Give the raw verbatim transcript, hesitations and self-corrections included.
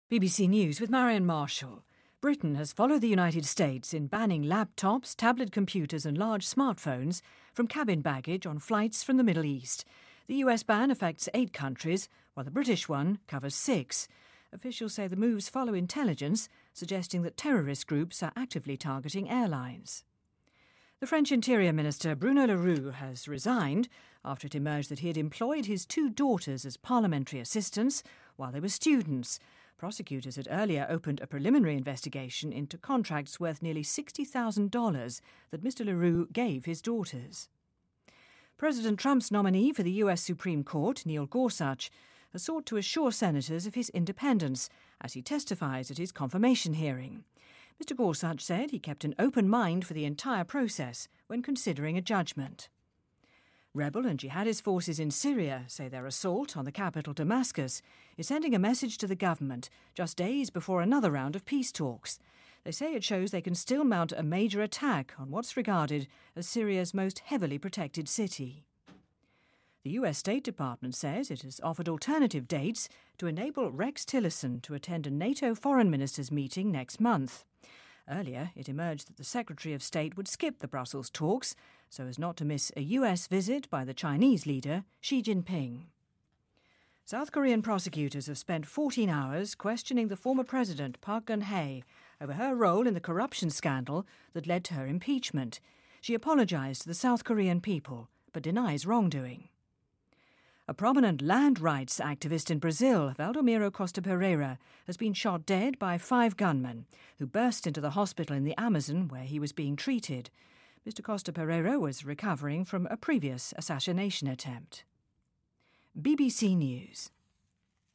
B B C News with Marion Marshall. Britain has followed the United States in banning laptops, tablet computers and large smartphones from cabin baggage on flights from the Middle East. The U S ban affects eight countries, while the British one covers six. Officials say the moves follow intelligence suggesting that terrorist groups are actively targeting airlines. The French Interior Minister Bruno Le Roux has resigned after it emerged that he had employed his two daughters as parliamentary assistants while they were students. Prosecutors had earlier opened a preliminary investigation into contracts worth nearly sixty thousand dollars that Mr Le Roux gave his daughters. President Trump's nominee for the U S Supreme Court, Neil Gorsuch, has sought to assure senators of his independence as he testifies at his confirmation hearing. Mr Gorsuch said he kept an open mind for the entire process when considering a judgment. Rebel and jihadist forces in Syria say their assault on the capital Damascus is sending a message to the government just days before another round of peace talks. They say it shows they can still mount a major attack on what's regarded as Syria's most heavily protected city. The U S State Department says it has offered alternative dates to enable Rex Tillerson to attend a NATO foreign ministers' meeting next month. Earlier, it emerged that the Secretary of State would skip the Brussels talks so as not to miss a U S visit by the Chinese leader, Xi Jinping. South Korean prosecutors have spent fourteen hours questioning the former president, Park Geun-hye, over her role in the corruption scandal that led to her impeachment. She apologised to the South Korean people, but denies wrongdoing. A prominent land rights activist in Brazil, Valdomiro Costa Pereira, has been shot dead by five gunmen who burst into the hospital in the Amazon where he was being treated. Mr Costa Pereira was recovering from a previous assassination attempt. B B C News.